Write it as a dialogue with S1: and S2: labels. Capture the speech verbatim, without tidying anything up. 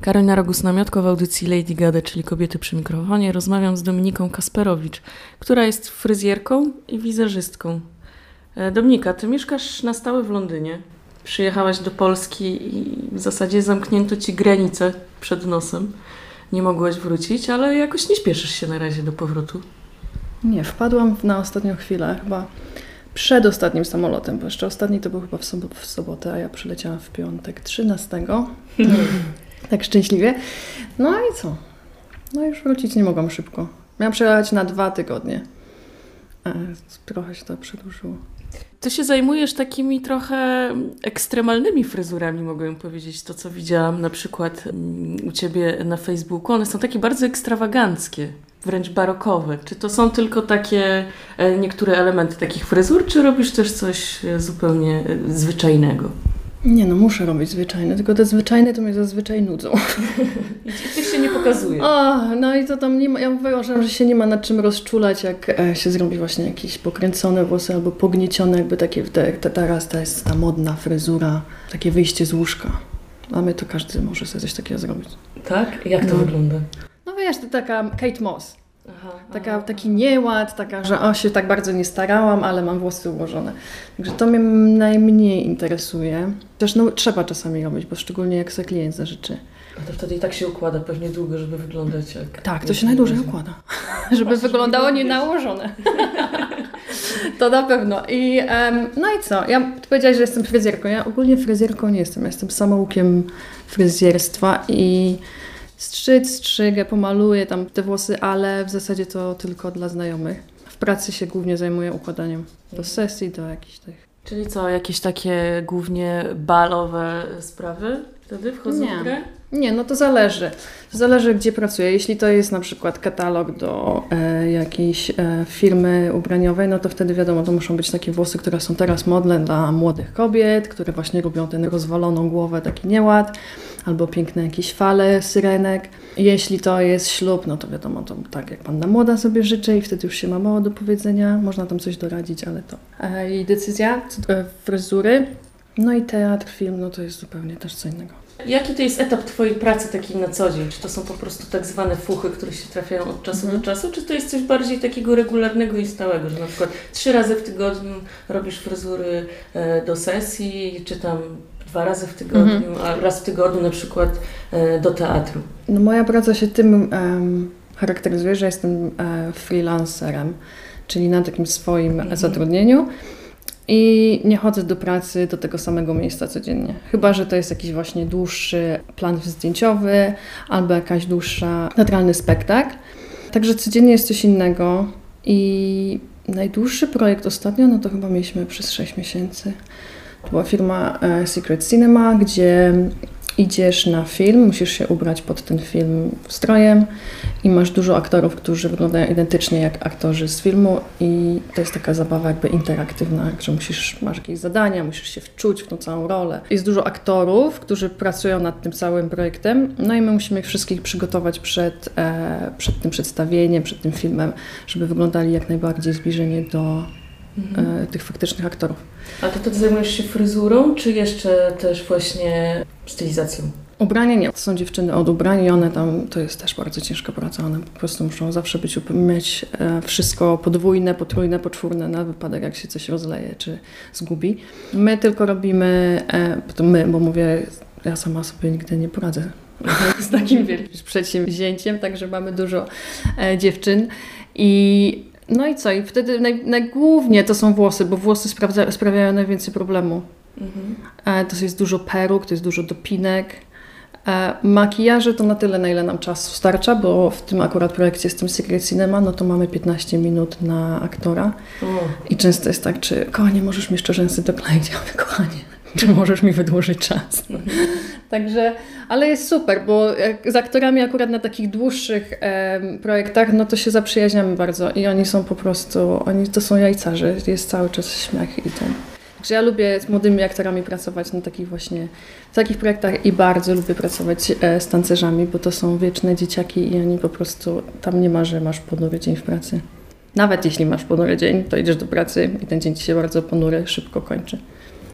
S1: Karolina Rogus-Namiotko w audycji Lady Gada, czyli Kobiety przy mikrofonie. Rozmawiam z Dominiką Kasperowicz, która jest fryzjerką i wizerzystką. Dominika, ty mieszkasz na stałe w Londynie. Przyjechałaś do Polski i w zasadzie zamknięto ci granice przed nosem. Nie mogłaś wrócić, ale jakoś nie śpieszysz się na razie do powrotu.
S2: Nie, wpadłam na ostatnią chwilę, chyba przed ostatnim samolotem, bo jeszcze ostatni to był chyba w, sob- w sobotę, a ja przyleciałam w piątek trzynastego. Tak szczęśliwie. No i co? No już wrócić nie mogłam szybko. Miałam przyjechać na dwa tygodnie. E, trochę się to przedłużyło.
S1: Ty się zajmujesz takimi trochę ekstremalnymi fryzurami, mogę powiedzieć. To, co widziałam na przykład u ciebie na Facebooku. One są takie bardzo ekstrawaganckie, wręcz barokowe. Czy to są tylko takie niektóre elementy takich fryzur, czy robisz też coś zupełnie zwyczajnego?
S2: Nie no, muszę robić zwyczajne, tylko te zwyczajne to mnie zazwyczaj nudzą.
S1: I ty się nie pokazuje.
S2: O, no i to tam nie ma, ja uważam, że się nie ma nad czym rozczulać, jak e, się zrobi właśnie jakieś pokręcone włosy albo pogniecione, jakby takie, te, te, teraz to jest ta modna fryzura, takie wyjście z łóżka. A my to każdy może sobie coś takiego zrobić.
S1: Tak? Jak to no. wygląda?
S2: No wiesz, to taka Kate Moss.
S1: Aha,
S2: taka,
S1: aha,
S2: taki nieład, taka, że o, się tak bardzo nie starałam, ale mam włosy ułożone. Także to mnie najmniej interesuje. Też no, trzeba czasami robić, bo szczególnie jak sobie klient zażyczy.
S1: A to wtedy i tak się układa pewnie długo, żeby wyglądać jak...
S2: Tak, to się najdłużej układa. Żeby wyglądało nie nałożone. To na pewno. I, um, no i co? Ja ty powiedziałaś, że jestem fryzjerką. Ja ogólnie fryzjerką nie jestem. Ja jestem samoukiem fryzjerstwa i strzyc, strzygę, pomaluję tam te włosy, ale w zasadzie to tylko dla znajomych. W pracy się głównie zajmuję układaniem do sesji, do jakichś tych...
S1: Czyli co, jakieś takie głównie balowe sprawy wtedy wchodzą
S2: Nie.
S1: w grę?
S2: Nie, no to zależy. To zależy, gdzie pracuję. Jeśli to jest na przykład katalog do e, jakiejś e, firmy ubraniowej, no to wtedy wiadomo, to muszą być takie włosy, które są teraz modne dla młodych kobiet, które właśnie lubią tę rozwaloną głowę, taki nieład, albo piękne jakieś fale syrenek. Jeśli to jest ślub, no to wiadomo, to tak jak panna młoda sobie życzy i wtedy już się ma mało do powiedzenia, można tam coś doradzić, ale to e, jej decyzja. E, fryzury, no i teatr, film, no to jest zupełnie też co innego.
S1: Jaki to jest etap Twojej pracy takiej na co dzień? Czy to są po prostu tak zwane fuchy, które się trafiają od czasu
S2: mhm.
S1: do czasu, czy to jest coś bardziej takiego regularnego i stałego, że na przykład trzy razy w tygodniu robisz fryzury e, do sesji, czy tam dwa razy w tygodniu, mhm. a raz w tygodniu na przykład e, do teatru?
S2: No moja praca się tym um, charakteryzuje, że jestem e, freelancerem, czyli na takim swoim mhm. zatrudnieniu. I nie chodzę do pracy do tego samego miejsca codziennie. Chyba że to jest jakiś właśnie dłuższy plan zdjęciowy albo jakaś dłuższa teatralny spektakl. Także codziennie jest coś innego. I najdłuższy projekt ostatnio, no to chyba mieliśmy przez sześć miesięcy. To była firma e, Secret Cinema, gdzie idziesz na film, musisz się ubrać pod ten film strojem i masz dużo aktorów, którzy wyglądają identycznie jak aktorzy z filmu i to jest taka zabawa jakby interaktywna, że musisz, masz jakieś zadania, musisz się wczuć w tą całą rolę. Jest dużo aktorów, którzy pracują nad tym całym projektem, no i my musimy ich wszystkich przygotować przed, e, przed tym przedstawieniem, przed tym filmem, żeby wyglądali jak najbardziej zbliżenie do mhm. e, tych faktycznych aktorów.
S1: A to wtedy zajmujesz się fryzurą, czy jeszcze też właśnie stylizacją?
S2: Ubranie nie. To są dziewczyny od ubrań i one tam, to jest też bardzo ciężka praca. One po prostu muszą zawsze być, mieć e, wszystko podwójne, potrójne, poczwórne na wypadek, jak się coś rozleje czy zgubi. My tylko robimy, e, to my, bo mówię, ja sama sobie nigdy nie poradzę z takim wielkim przedsięwzięciem, także mamy dużo e, dziewczyn i no i co? I wtedy naj, najgłównie to są włosy, bo włosy sprawdza, sprawiają najwięcej problemu. Mhm. E, to jest dużo peruk, to jest dużo dopinek. E, makijaże to na tyle, na ile nam czasu starcza, bo w tym akurat projekcie z tym Secret Cinema, no to mamy piętnaście minut na aktora. O. I często jest tak, czy kochanie, możesz mi jeszcze rzęsy dokleić? Ja mówię, kochanie, czy możesz mi wydłużyć czas? Mhm. Także, ale jest super, bo z aktorami akurat na takich dłuższych e, projektach, no to się zaprzyjaźniamy bardzo i oni są po prostu, oni to są jajcarze, jest cały czas śmiech i ten. Także ja lubię z młodymi aktorami pracować na takich właśnie, w takich projektach i bardzo lubię pracować e, z tancerzami, bo to są wieczne dzieciaki i oni po prostu, tam nie ma, że masz ponury dzień w pracy. Nawet jeśli masz ponury dzień, to idziesz do pracy i ten dzień ci się bardzo ponury szybko kończy.